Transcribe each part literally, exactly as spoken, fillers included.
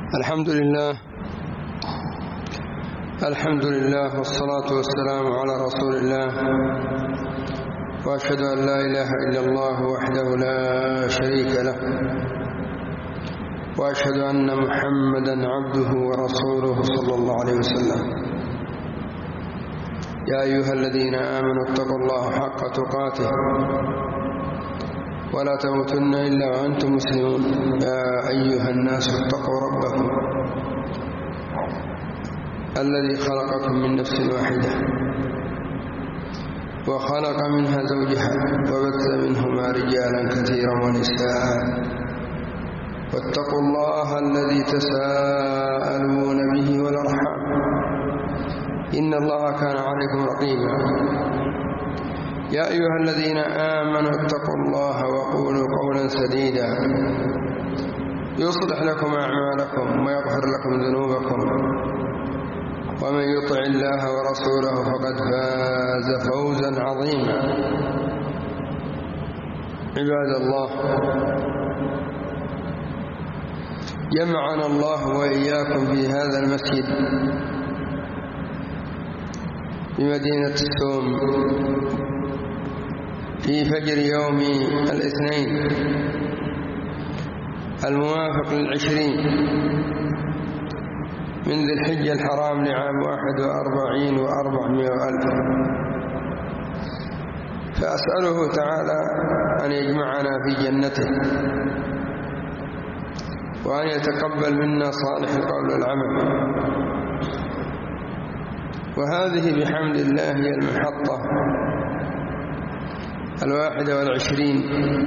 الحمد لله الحمد لله والصلاة والسلام على رسول الله، وأشهد أن لا إله إلا الله وحده لا شريك له، وأشهد أن محمدا عبده ورسوله صلى الله عليه وسلم. يا أيها الذين آمنوا اتقوا الله حق تقاته ولا تموتن إلا وأنتم مسلمون. يا أيها الناس اتقوا ربكم الذي خلقكم من نفس واحدة وخلق منها زوجها وبث منهما رجالا كثيرا ونساء، واتقوا الله الذي تساءلون به والأرحام إن الله كان عليكم رقيبا. يا أيها الذين آمنوا اتقوا الله وقولوا قولا سديدا يصلح لكم أعمالكم ويغفر لكم ذنوبكم، ومن يطع الله ورسوله فقد فاز فوزا عظيما. عباد الله، جمعنا الله وإياكم في هذا المسجد بمدينة السوم في فجر يوم الاثنين الموافق للعشرين من ذي الحجة الحرام لعام واحد وأربعين وأربعمائة ألف. فأسأله تعالى أن يجمعنا في جنته، وأن يتقبل منا صالح القول والعمل. وهذه بحمد الله هي المحطة الواحدة والعشرين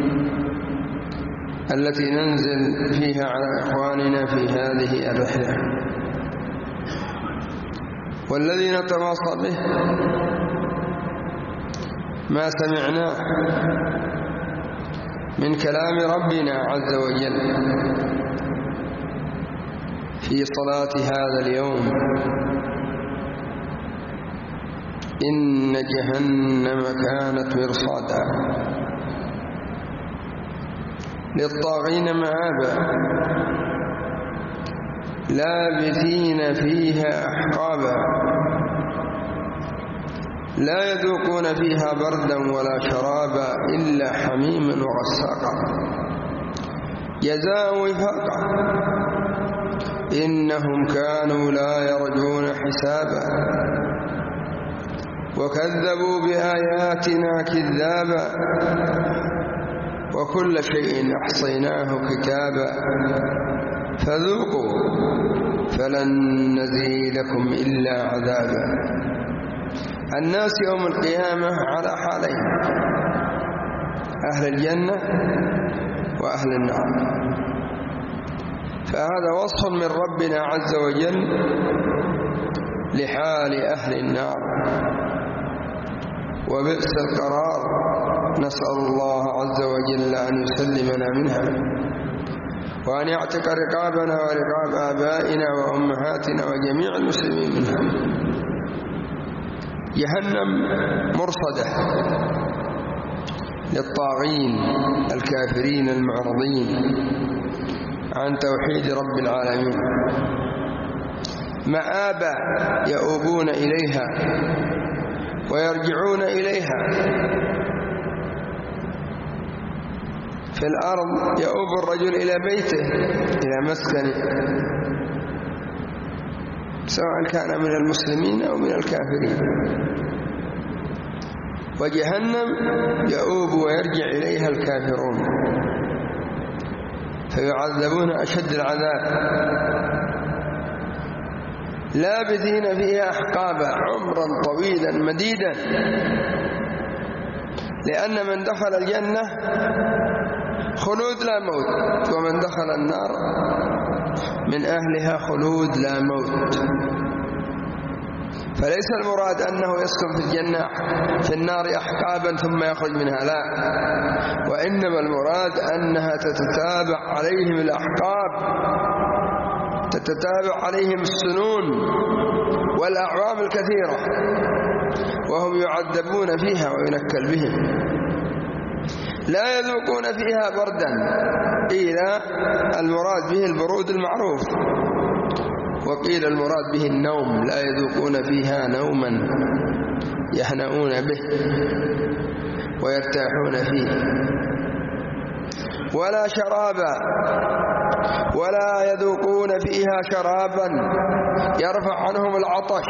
التي ننزل فيها على إخواننا في هذه الرحلة، والذي نتواصى به ما سمعناه من كلام ربنا عز وجل في صلاة هذا اليوم: إن جهنم كانت مرصادا للطاغين مآبا لابثين فيها أحقابا لا يذوقون فيها بردا ولا شرابا إلا حميما وغساقا جزاء وفاقا إنهم كانوا لا يرجون حسابا وكذبوا بآياتنا كذابا وكل شيء أحصيناه كتابا فذوقوا فلن نزيدكم إلا عذابا. الناس يوم القيامة على حالين: أهل الجنة وأهل النار. فهذا وصف من ربنا عز وجل لحال أهل النار، وبئس القرار. نسأل الله عز وجل أن يسلمنا منها، وأن يعتق رقابنا ورقاب آبائنا وأمهاتنا وجميع المسلمين منها. جهنم مرصدة للطاغين الكافرين المعرضين عن توحيد رب العالمين، مآبا يؤوبون إليها ويرجعون إليها. في الأرض يؤوب الرجل إلى بيته، إلى مسكنه، سواء كان من المسلمين أو من الكافرين. وجهنم يؤوب ويرجع إليها الكافرون فيعذبون أشد العذاب لابثين فيها أحقابا، عمرا طويلا مديدا. لأن من دخل الجنة خلود لا موت، ومن دخل النار من أهلها خلود لا موت. فليس المراد أنه يسكن في الجنة في النار أحقابا ثم يخرج منها، لا، وإنما المراد أنها تتتابع عليهم الأحقاب، تتتابع عليهم السنون والأعوام الكثيرة، وهم يعذبون فيها وينكل بهم. لا يذوقون فيها بردا قيل المراد به البرود المعروف، وقيل المراد به النوم، لا يذوقون فيها نوما يهنؤون به ويرتاحون فيه، ولا شرابا، ولا يذوقون فيها شرابا يرفع عنهم العطش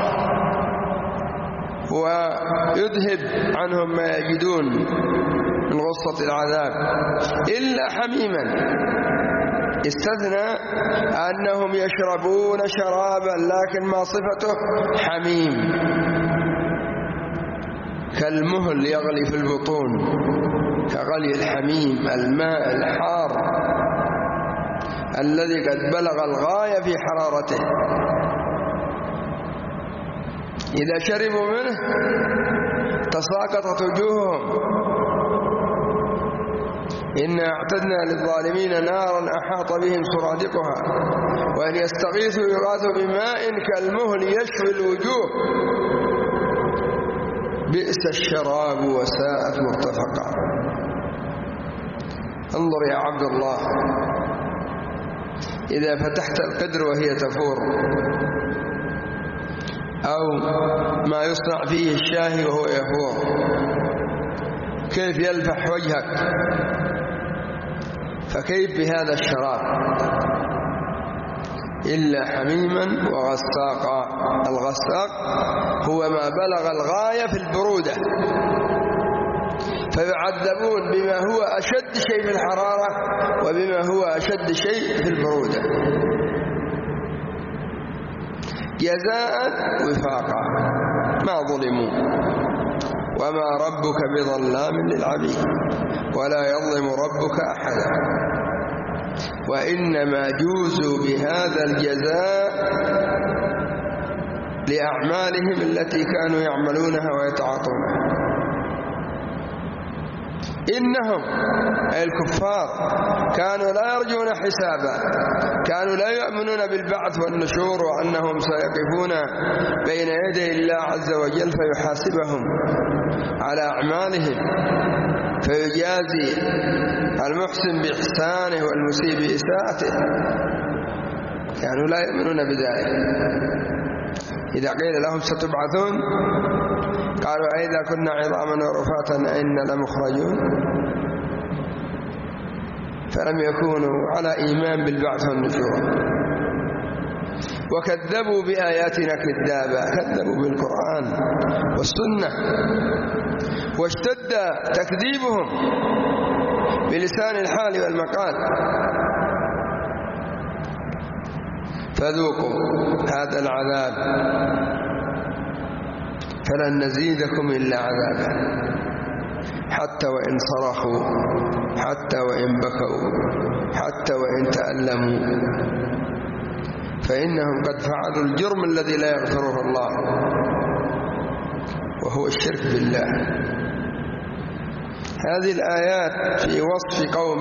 ويذهب عنهم ما يجدون من غصة العذاب إلا حميما. استثنى أنهم يشربون شرابا لكن ما صفته حميم، كالمهل يغلي في البطون، كغلي الحميم الماء الحار الذي قد بلغ الغاية في حرارته، إذا شربوا منه تساقطت وجوههم. إنا أعتدنا للظالمين نارا أحاط بهم سرادقها وإن يستغيثوا يغاثوا بماء كالمهل يشوي الوجوه بئس الشراب وساءت مرتفقا. انظر يا عبد الله، إذا فتحت القدر وهي تفور، أو ما يصنع فيه الشاهي وهو يفور، كيف يلفح وجهك؟ فكيف بهذا الشراب؟ إلا حميما وغساقا. الغساق هو ما بلغ الغاية في البرودة، فيعذبون بما هو أشد شيء في الحرارة وبما هو أشد شيء في البرودة، جزاء وفاقا، ما ظلموا. وما ربك بظلام للعبيد ولا يظلم ربك أحدا، وإنما جوزوا بهذا الجزاء لأعمالهم التي كانوا يعملونها ويتعاطونها. إنهم أي الكفار كانوا لا يرجون حسابا، كانوا لا يؤمنون بالبعث والنشور وأنهم سيقفون بين يدي الله عز وجل فيحاسبهم على أعمالهم فيجازي المحسن بإحسانه والمسيء بإساءته، كانوا لا يؤمنون بذلك. إذا قيل لهم ستبعثون قالوا أئذا كنا عظاما ورفاتا أئنا لمخرجون، فلم يكونوا على إيمان بالبعث والنشور، وكذبوا بآياتنا كذابا، كذبوا بالقرآن والسنة، واشتد تكذيبهم بلسان الحال والمقال. فذوقوا هذا العذاب فلن نزيدكم إلا عذابا، حتى وإن صرخوا، حتى وإن بكوا، حتى وإن تألموا، فإنهم قد فعلوا الجرم الذي لا يغفره الله، وهو الشرك بالله. هذه الآيات في وصف قوم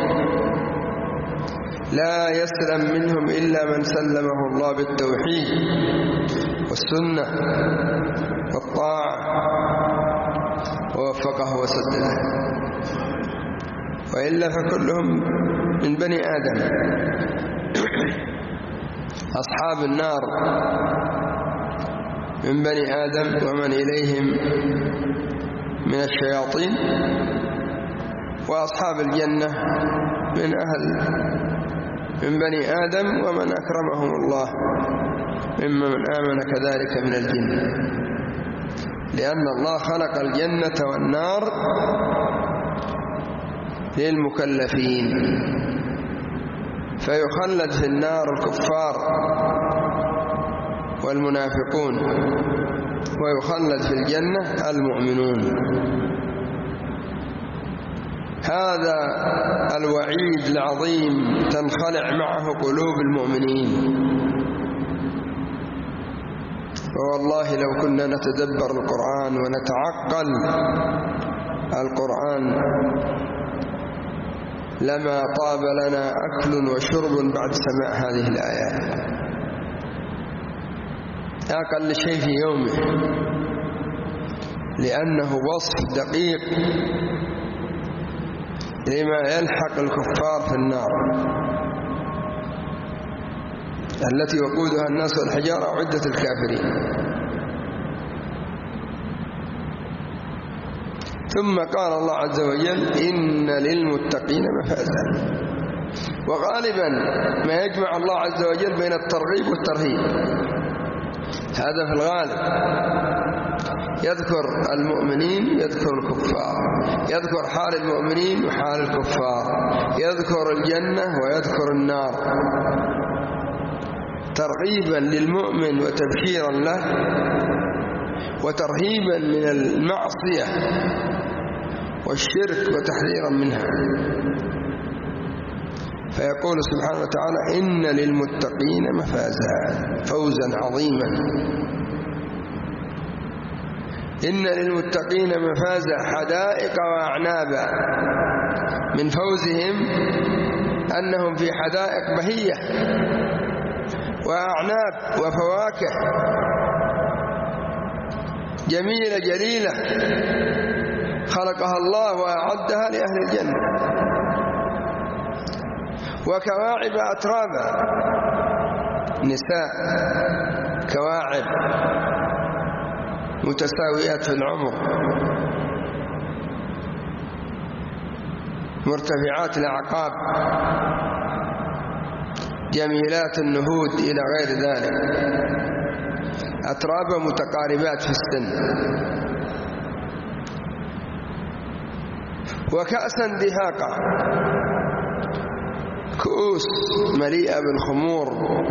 لا يسلم منهم إلا من سلمه الله بالتوحيد والسنة والطاعة ووفقه وسدده، وإلا فكلهم من بني آدم. أصحاب النار من بني آدم ومن إليهم من الشياطين، وأصحاب الجنة من أهل من بني آدم ومن أكرمهم الله ممن آمن كذلك من الجن، لأن الله خلق الجنة والنار للمكلفين، فيخلد في النار الكفار والمنافقون، ويخلد في الجنة المؤمنون. هذا الوعيد العظيم تنخلع معه قلوب المؤمنين. والله لو كنا نتدبر القرآن ونتعقل القرآن لما طاب لنا أكل وشرب بعد سماع هذه الآيات، أقل شيء في يومه، لأنه وصف دقيق لما يلحق الكفار في النار التي وقودها الناس والحجارة أعدت الكافرين. ثم قال الله عز وجل إن للمتقين مفازا. وغالبا ما يجمع الله عز وجل بين الترغيب والترهيب، هذا في الغالب، يذكر المؤمنين يذكر الكفار، يذكر حال المؤمنين وحال الكفار، يذكر الجنة ويذكر النار، ترغيبا للمؤمن وتبشيرا له، وترهيبا من المعصية والشرك وتحذيرا منها. فيقول سبحانه وتعالى إن للمتقين مفازا، فوزا عظيما. إن للمتقين مفازا حدائق وأعنابا، من فوزهم أنهم في حدائق بهية وأعناب وفواكه جميلة جليلة خلقها الله وأعدها لأهل الجنة، وكواعب أترابا، نساء كواعب متساويات في العمر مرتفعات الأعقاب جميلات النهود إلى غير ذلك، أترابا متقاربات في السن. وكأسا دهاقا، كؤوس مليئة بالخمور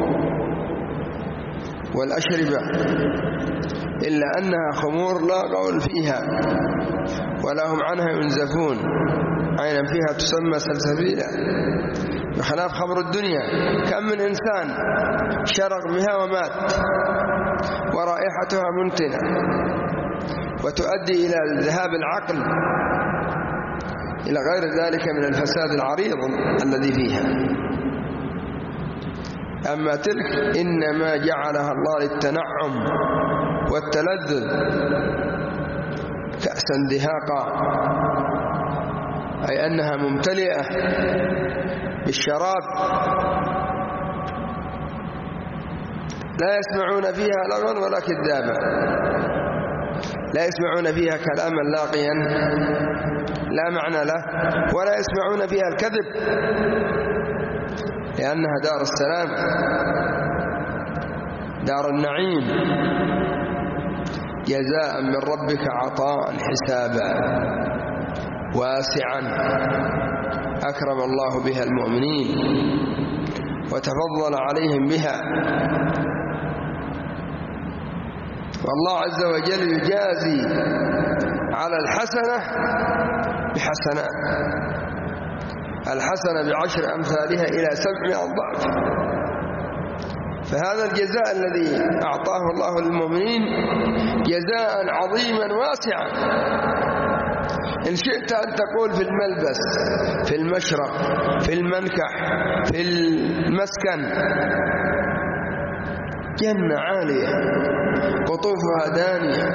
والأشربة، إلا أنها خمور لا قول فيها ولا هم عنها ينزفون، عينا فيها تسمى سلسبيلا، بخلاف خمر الدنيا كم من إنسان شرق بها ومات ورائحتها منتنة وتؤدي إلى ذهاب العقل إلى غير ذلك من الفساد العريض الذي فيها. أما تلك إنما جعلها الله للتنعم والتلذذ، كأسا دهاقا، أي أنها ممتلئة بالشراب لا يسمعون فيها لغوا ولا كذابا، لا يسمعون فيها كلاما لاقيا لا معنى له، ولا يسمعون فيها الكذب، لأنها دار السلام دار النعيم، جزاء من ربك عطاء حسابا واسعا أكرم الله بها المؤمنين وتفضل عليهم بها. والله عز وجل يجازي على الحسنة بحسنات، الحسنة بعشر أمثالها إلى سبعمائة ضعف. فهذا الجزاء الذي أعطاه الله للمؤمنين جزاء عظيما واسعا. إن شئت أن تقول في الملبس، في المشرب، في المنكح، في المسكن، جنة عالية قطوفها دانية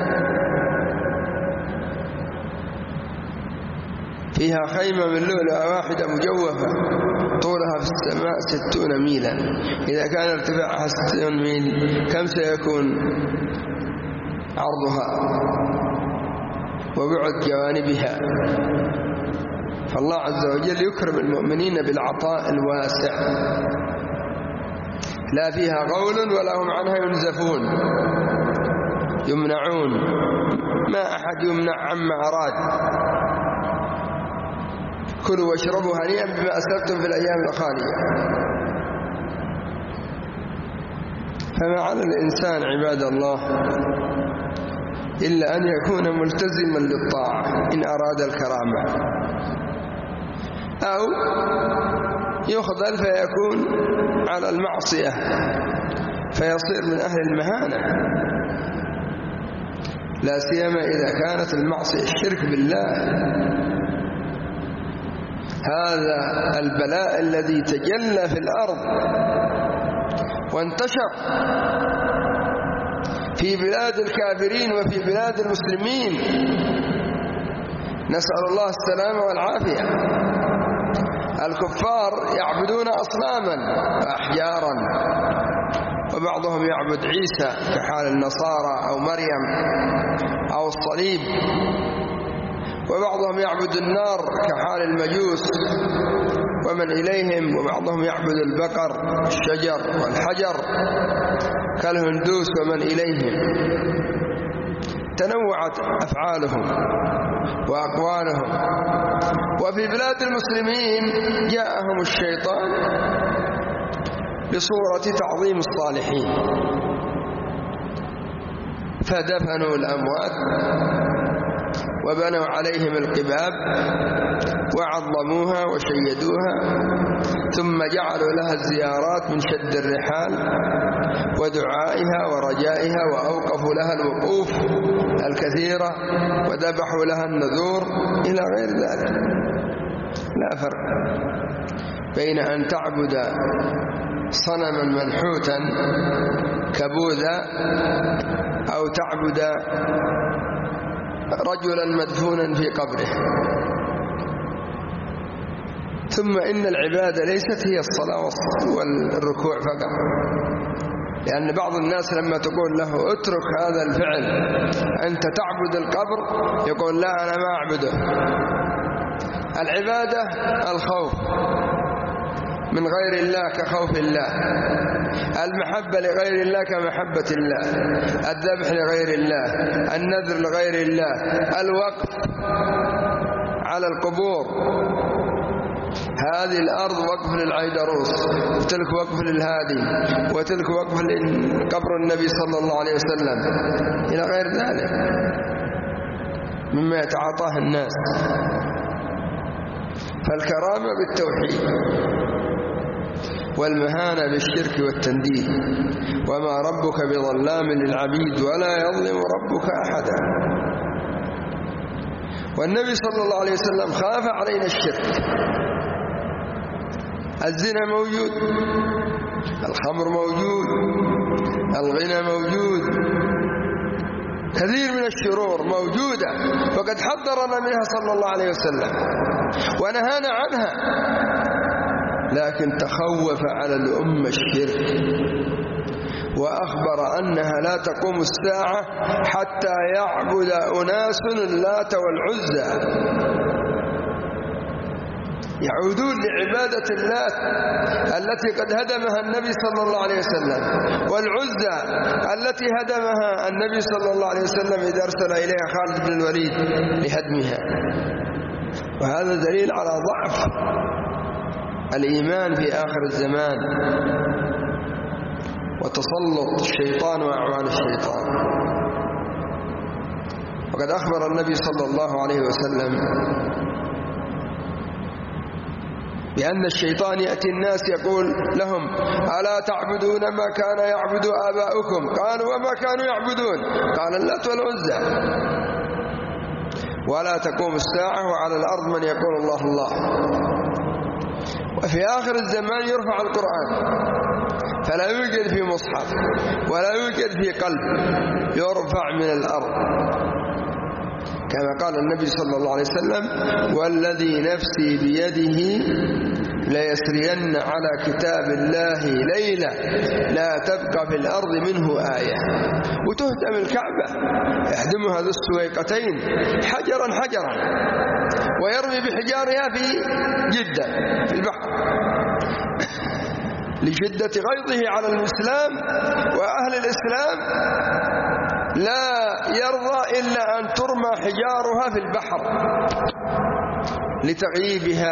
فيها خيمة من لؤلؤة واحدة مجوفة طولها في السماء ستون ميلا، إذا كان ارتفاعها ستون ميل كم سيكون عرضها وبعد جوانبها؟ فالله عز وجل يكرم المؤمنين بالعطاء الواسع، لا فيها غول ولا هم عنها ينزفون يمنعون، ما أحد يمنع عما أراد. كلوا واشربوا هنيئا بما أسلفتم في الأيام الخالية. فما على الإنسان عباد الله إلا أن يكون ملتزما للطاعة إن أراد الكرامة، أو يخذل فيكون على المعصية فيصير من أهل المهانة، لا سيما إذا كانت المعصية الشرك بالله. هذا البلاء الذي تجلى في الأرض وانتشر في بلاد الكافرين وفي بلاد المسلمين نسأل الله السلامة والعافية. الكفار يعبدون أصناما وأحجارا، وبعضهم يعبد عيسى كحال النصارى أو مريم أو الصليب، وبعضهم يعبد النار كحال المجوس ومن إليهم، وبعضهم يعبد البقر الشجر والحجر كالهندوس ومن إليهم. تنوعت أفعالهم وأقوالهم. وفي بلاد المسلمين جاءهم الشيطان بصورة تعظيم الصالحين، فدفنوا الأموات وبنوا عليهم القباب وعظموها وشيدوها، ثم جعلوا لها الزيارات من شد الرحال ودعائها ورجائها، وأوقفوا لها الوقوف الكثيرة وذبحوا لها النذور إلى غير ذلك. لا فرق بين أن تعبد صنما منحوتا كبوذا أو تعبد رجلا مدفونا في قبره. ثم إن العبادة ليست هي الصلاة والركوع فقط، لأن بعض الناس لما تقول له اترك هذا الفعل أنت تعبد القبر يقول لا أنا ما أعبده. العبادة الخوف من غير الله كخوف الله، المحبة لغير الله كمحبة الله، الذبح لغير الله، النذر لغير الله، الوقف على القبور. هذه الأرض وقف للعيدروس، وتلك وقف للهادي، وتلك وقف لقبر النبي صلى الله عليه وسلم إلى غير ذلك مما يتعاطاه الناس. فالكرامة بالتوحيد، والمهانة بالشرك والتنديد. وما ربك بظلام للعبيد ولا يظلم ربك أحدا. والنبي صلى الله عليه وسلم خاف علينا الشرك. الزنا موجود، الخمر موجود، الغنى موجود، كثير من الشرور موجودة، وقد حذرنا منها صلى الله عليه وسلم ونهانا عنها، لكن تخوف على الأمة الشرك، وأخبر أنها لا تقوم الساعة حتى يعبد أناس اللات والعزى، يعودون لعبادة اللات التي قد هدمها النبي صلى الله عليه وسلم، والعزى التي هدمها النبي صلى الله عليه وسلم إذ أرسل إليها خالد بن الوليد لهدمها. وهذا دليل على ضعف الإيمان في آخر الزمان وتسلط الشيطان وأعوان الشيطان. وقد أخبر النبي صلى الله عليه وسلم بأن الشيطان يأتي الناس يقول لهم ألا تعبدون ما كان يعبد آباؤكم؟ قالوا وما كانوا يعبدون؟ قال اللات والعزى. ولا تقوم الساعة وعلى الأرض من يقول الله الله. وفي آخر الزمان يرفع القرآن، فلا يوجد في مصحف ولا يوجد في قلب، يرفع من الأرض، كما قال النبي صلى الله عليه وسلم والذي نفسي بيده ليسرين على كتاب الله ليلة لا تبقى في الأرض منه آية. وتهدم الكعبة، يهدمها ذو السويقتين حجرا حجرا، ويرمي بحجارها في جدة في البحر لشدة غيظه على الإسلام وأهل الإسلام، لا يرضى إلا أن ترمى حجارها في البحر لتغييبها.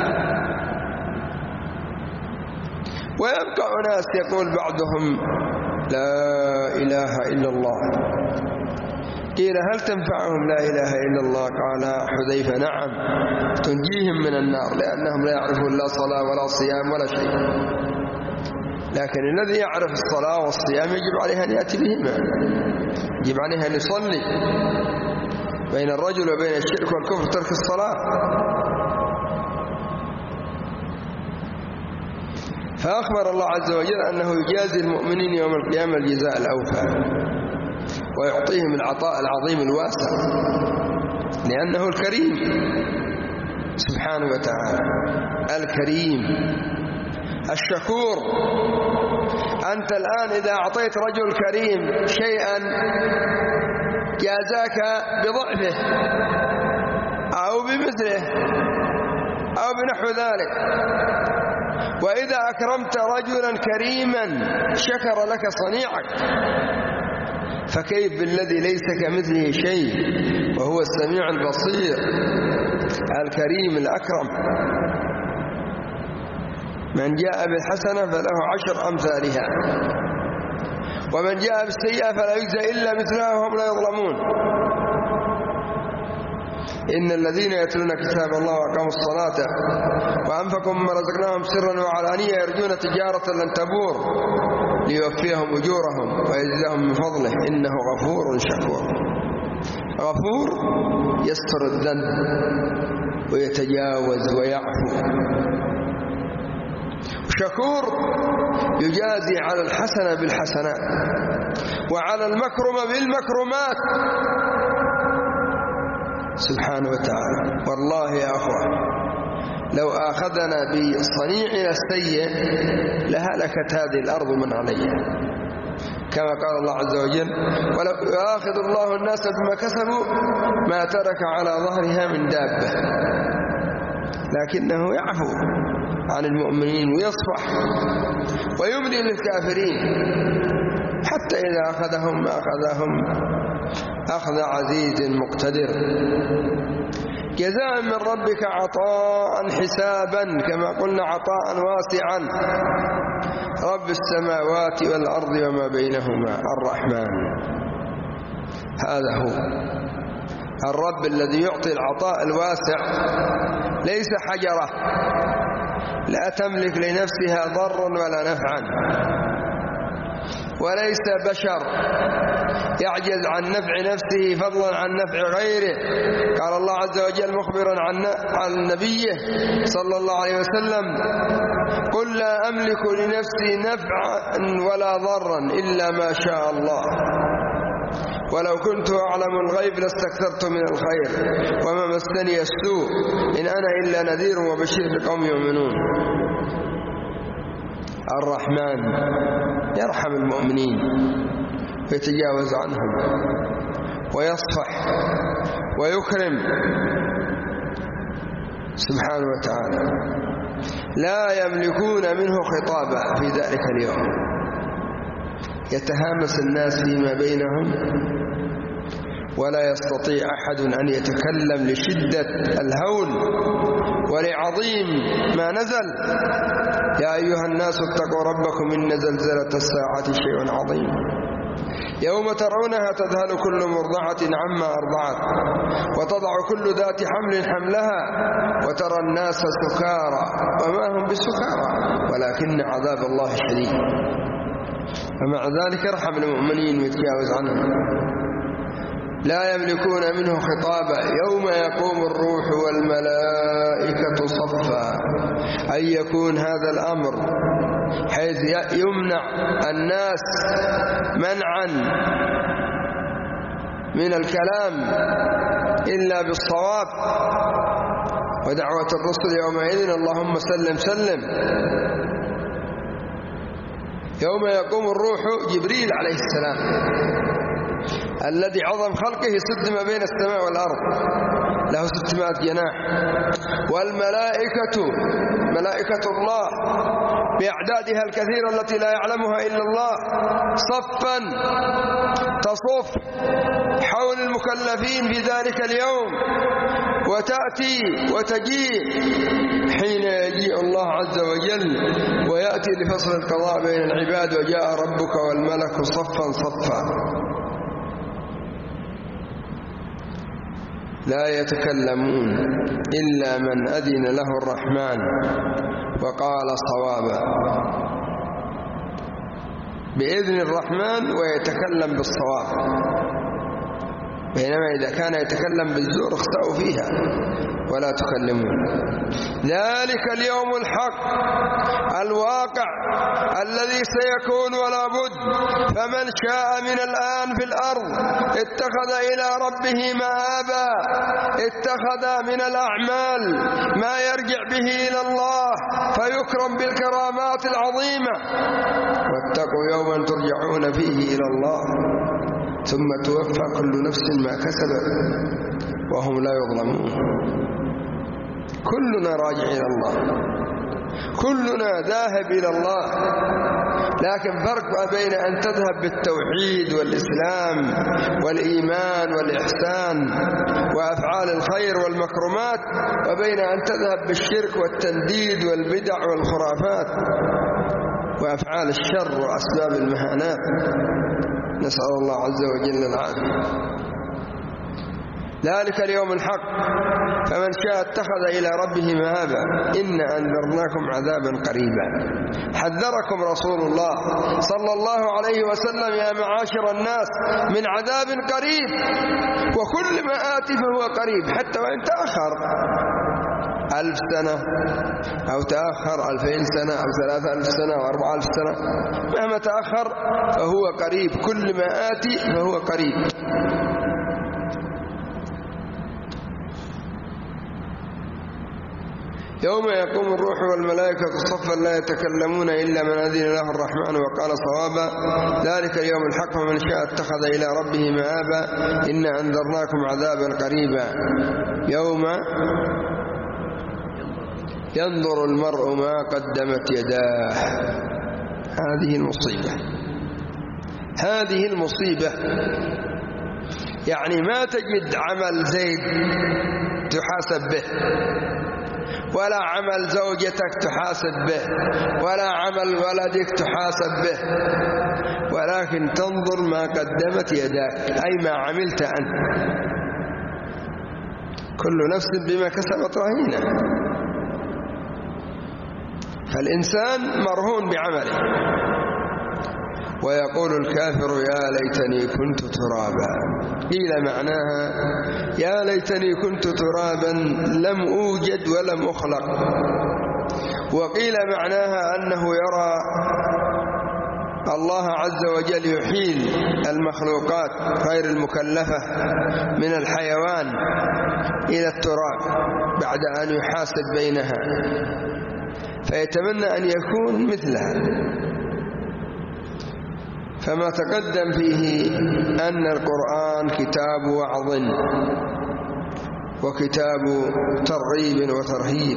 ويبقى ناس يقول بعضهم لا إله إلا الله. قيل هل تنفعهم لا إله إلا الله؟ قال حذيفة نعم، تنجيهم من النار، لأنهم لا يعرفون لا صلاة ولا صيام ولا شيء. لكن الذي يعرف الصلاة والصيام يجب عليه أن يأتي بهما، يجب عليه أن يصلي. بين الرجل وبين الشرك والكفر ترك الصلاة. فأخبر الله عز وجل أنه يجازي المؤمنين يوم القيامة الجزاء الأوفى، ويعطيهم العطاء العظيم الواسع. لأنه الكريم سبحانه وتعالى، الكريم الشكور. أنت الآن إذا أعطيت رجل كريم شيئا جازاك بضعفه أو بمثله أو بنحو ذلك، وإذا أكرمت رجلا كريما شكر لك صنيعك، فكيف بالذي ليس كمثله شيء وهو السميع البصير الكريم الأكرم. من جاء بالحسنة فله عشر أمثالها، ومن جاء بالسيئة فلا يجزى إلا مثلها وهم لا يظلمون. إن الذين يتلون كتاب الله وأقاموا الصلاة وأنفقوا مما رزقناهم سرا وعلانية يرجون تجارة لن تبور ليوفيهم أجورهم ويجزيهم من فضله إنه غفور شكور. غفور يستر الذنب ويتجاوز ويعفو، شكور يجازي على الحسنة بالحسنات وعلى المكرمة بالمكرمات سبحانه وتعالى. والله يا أخوة لو آخذنا بصنيعنا السيء لهلكت هذه الأرض من عليها، كما قال الله عز وجل ولو يؤاخذ الله الناس بما كسبوا ما ترك على ظهرها من دابة، لكنه يعفو عن المؤمنين ويصفح ويملي للكافرين حتى إذا أخذهم ما أخذهم أخذ عزيز مقتدر. جزاء من ربك عطاء حسابا، كما قلنا عطاء واسعا. رب السماوات والأرض وما بينهما الرحمن، هذا هو الرب الذي يعطي العطاء الواسع، ليس حجرة لا تملك لنفسها ضرا ولا نفعا، وليس بشر يعجز عن نفع نفسه فضلا عن نفع غيره. قال الله عز وجل مخبرا عن نبيه صلى الله عليه وسلم قل لا أملك لنفسي نفعا ولا ضرا إلا ما شاء الله ولو كنت أعلم الغيب لاستكثرت من الخير وما مسني السوء إن أنا إلا نذير وبشير لقوم يؤمنون. الرحمن يرحم المؤمنين ويتجاوز عنهم ويصفح ويكرم سبحانه وتعالى. لا يملكون منه خطابا في ذلك اليوم، يتهامس الناس فيما بينهم ولا يستطيع أحد أن يتكلم لشدة الهول ولعظيم ما نزل. يا أيها الناس اتقوا ربكم إن زلزلة الساعة شيء عظيم يوم ترونها تذهل كل مرضعة عما أرضعت وتضع كل ذات حمل حملها وترى الناس سكارى وما هم بسكارى ولكن عذاب الله شديد. ومع ذلك يرحم المؤمنين ويتجاوز عنهم. لا يملكون منه خطابا يوم يقوم الروح والملائكة صفا، أن يكون هذا الأمر حيث يمنع الناس منعا من الكلام إلا بالصواب، ودعوة الرسل يومئذ اللهم سلم سلم. يوم يقوم الروح جبريل عليه السلام الذي عظم خلقه يسد ما بين السماء والأرض، له ستمائة جناح، والملائكة ملائكة الله بأعدادها الكثيرة التي لا يعلمها إلا الله صفا تصف حول المكلفين في ذلك اليوم، وتأتي وتجيء حين يجيء الله عز وجل ويأتي لفصل القضاء بين العباد وجاء ربك والملك صفا صفا. لا يتكلمون إلا من أذن له الرحمن وقال صوابا، بإذن الرحمن ويتكلم بالصواب. بينما إذا كان يتكلم بالزور اخطأوا فيها ولا تكلمون. ذلك اليوم الحق الواقع الذي سيكون ولا بد، فمن شاء من الآن في الأرض اتخذ إلى ربه مآبا، اتخذ من الأعمال ما يرجع به إلى الله فيكرم بالكرامات العظيمة. واتقوا يوما ترجعون فيه إلى الله ثم توفى كل نفس ما كسبت وهم لا يظلمون. كلنا راجع إلى الله، كلنا ذاهب إلى الله، لكن فرق بين أن تذهب بالتوحيد والإسلام والإيمان والإحسان وأفعال الخير والمكرمات، وبين أن تذهب بالشرك والتنديد والبدع والخرافات وأفعال الشر وأسباب المهانات. نسأل الله عز وجل العافية. ذلك اليوم الحق فمن شاء اتخذ إلى ربه مآبا إن أنذرناكم عذابا قريبا. حذركم رسول الله صلى الله عليه وسلم يا معاشر الناس من عذاب قريب، وكل ما آتي فهو قريب، حتى وإن تأخر ألف سنة أو تأخر ألفين سنة أو ثلاثة ألف سنة أو أربعة ألف سنة، مهما تأخر فهو قريب، كل ما آتي فهو قريب. يوم يقوم الروح والملائكة صفا لا يتكلمون إلا من أذن له الرحمن وقال صوابا. ذلك اليوم الحق فمن شاء اتخذ إلى ربه مآبا إن أنذرناكم عذابا قريبا يوم ينظر المرء ما قدمت يداه. هذه المصيبة، هذه المصيبة. يعني ما تجد عمل زيد تحاسب به، ولا عمل زوجتك تحاسب به، ولا عمل ولدك تحاسب به، ولكن تنظر ما قدمت يداك، أي ما عملت أنت. كل نفس بما كسبت رهينة، فالإنسان مرهون بعمله. ويقول الكافر يا ليتني كنت ترابا، قيل معناها يا ليتني كنت ترابا لم أوجد ولم أخلق، وقيل معناها أنه يرى الله عز وجل يحيل المخلوقات غير المكلفة من الحيوان إلى التراب بعد أن يحاسب بينها، فيتمنى أن يكون مثلها. فما تقدم فيه أن القرآن كتاب وعظ وكتاب ترغيب وترهيب،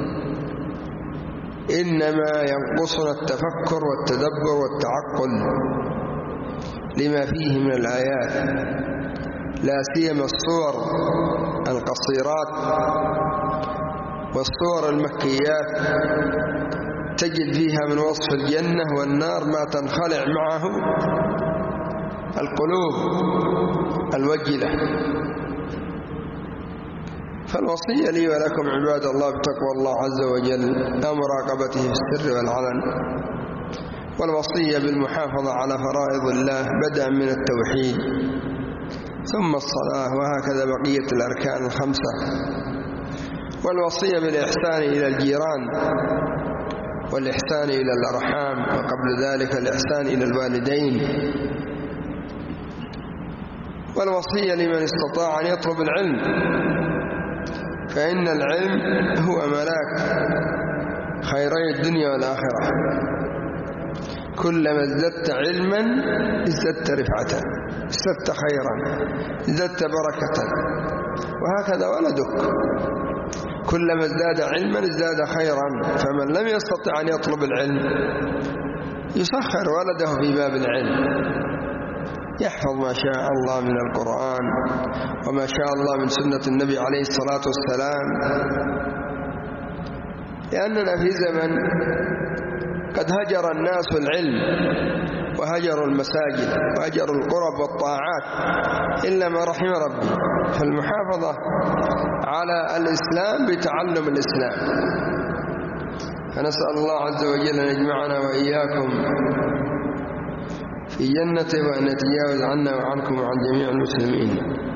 إنما ينقصنا التفكر والتدبر والتعقل لما فيه من الآيات، لا سيما الصور القصيرات والصور المكيات، تجد فيها من وصف الجنة والنار ما تنخلع معه القلوب الوجلة. فالوصية لي ولكم عباد الله بتقوى الله عز وجل ومراقبته في السر والعلن، والوصية بالمحافظة على فرائض الله بدءا من التوحيد ثم الصلاة، وهكذا بقية الأركان الخمسة، والوصية بالإحسان إلى الجيران والإحسان إلى الأرحام، وقبل ذلك الإحسان إلى الوالدين، والوصية لمن استطاع أن يطلب العلم، فإن العلم هو ملاك خيري الدنيا والآخرة، كلما ازددت علما ازددت رفعة، ازددت خيرا، ازددت بركة، وهكذا ولدك كلما ازداد علما ازداد خيرا. فمن لم يستطع أن يطلب العلم يسخر ولده في باب العلم، يحفظ ما شاء الله من القرآن وما شاء الله من سنة النبي عليه الصلاة والسلام، لأننا في زمن قد هجر الناس العلم وهجروا المساجد وهجروا القرب والطاعات إلا ما رحم ربي. فالمحافظة على الإسلام بتعلم الإسلام. فنسأل الله عز وجل أن يجمعنا وإياكم في جنته وأن يتجاوز عنا وعنكم وعن جميع المسلمين.